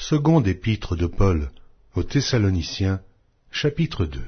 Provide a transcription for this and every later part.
Seconde épître de Paul aux Thessaloniciens, chapitre 2.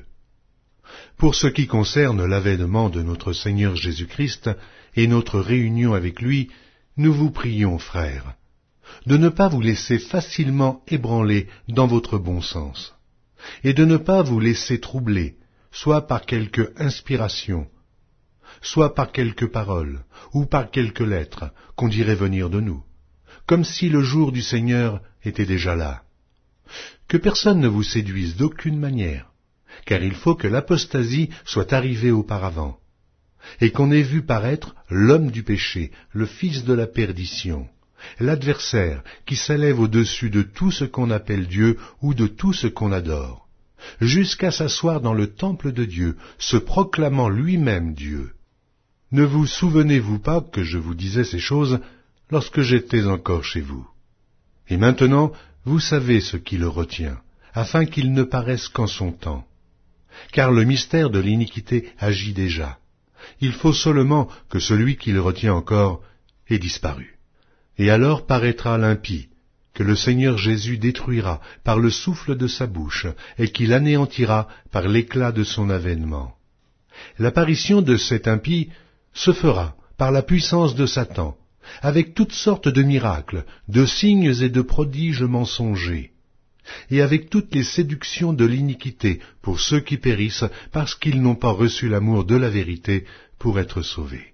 Pour ce qui concerne l'avènement de notre Seigneur Jésus-Christ et notre réunion avec lui, nous vous prions, frères, de ne pas vous laisser facilement ébranler dans votre bon sens, et de ne pas vous laisser troubler, soit par quelque inspiration, soit par quelque parole, ou par quelque lettre qu'on dirait venir de nous, comme si le jour du Seigneur était déjà là. Que personne ne vous séduise d'aucune manière, car il faut que l'apostasie soit arrivée auparavant, et qu'on ait vu paraître l'homme du péché, le fils de la perdition, l'adversaire qui s'élève au-dessus de tout ce qu'on appelle Dieu ou de tout ce qu'on adore, jusqu'à s'asseoir dans le temple de Dieu, se proclamant lui-même Dieu. Ne vous souvenez-vous pas que je vous disais ces choses lorsque j'étais encore chez vous? Et maintenant, vous savez ce qui le retient, afin qu'il ne paraisse qu'en son temps. Car le mystère de l'iniquité agit déjà. Il faut seulement que celui qui le retient encore ait disparu. Et alors paraîtra l'impie, que le Seigneur Jésus détruira par le souffle de sa bouche, et qu'il anéantira par l'éclat de son avènement. L'apparition de cet impie se fera par la puissance de Satan, avec toutes sortes de miracles, de signes et de prodiges mensongers, et avec toutes les séductions de l'iniquité pour ceux qui périssent parce qu'ils n'ont pas reçu l'amour de la vérité pour être sauvés.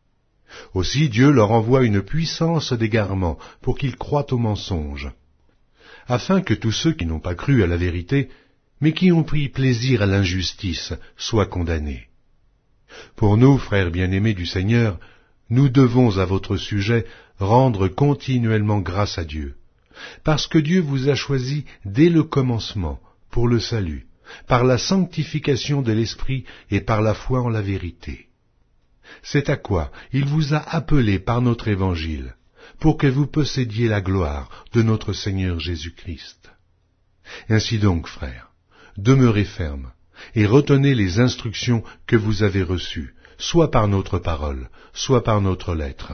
Aussi Dieu leur envoie une puissance d'égarement pour qu'ils croient au mensonge, afin que tous ceux qui n'ont pas cru à la vérité, mais qui ont pris plaisir à l'injustice, soient condamnés. Pour nous, frères bien-aimés du Seigneur, nous devons à votre sujet rendre continuellement grâce à Dieu, parce que Dieu vous a choisi dès le commencement pour le salut, par la sanctification de l'Esprit et par la foi en la vérité. C'est à quoi il vous a appelé par notre évangile, pour que vous possédiez la gloire de notre Seigneur Jésus-Christ. Ainsi donc, frères, demeurez fermes et retenez les instructions que vous avez reçues, soit par notre parole, soit par notre lettre.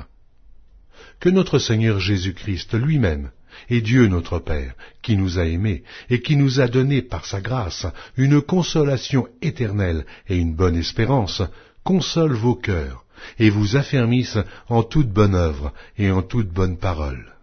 Que notre Seigneur Jésus-Christ lui-même, et Dieu notre Père, qui nous a aimés et qui nous a donné par sa grâce une consolation éternelle et une bonne espérance, console vos cœurs et vous affermisse en toute bonne œuvre et en toute bonne parole.